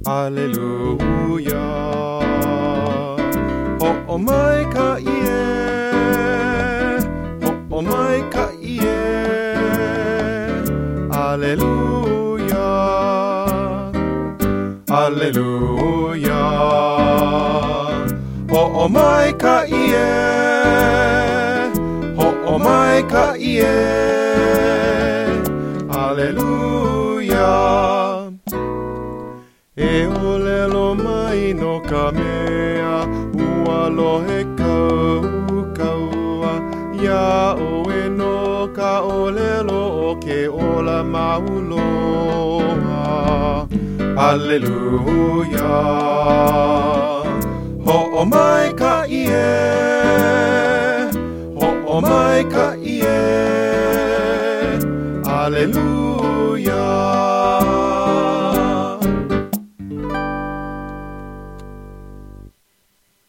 Alleluia. Ho mai ka ie. Ho mai ka ie. Alleluia. Alleluia. Ho mai ka ie. Ho mai ka ie. Alleluia. E olelo mai no ka mea ua lohe kaua ia o e no ka olelo o ke ola mauloa. Alleluia. Ho mai ka ie. Ho mai ka ie. Alleluia.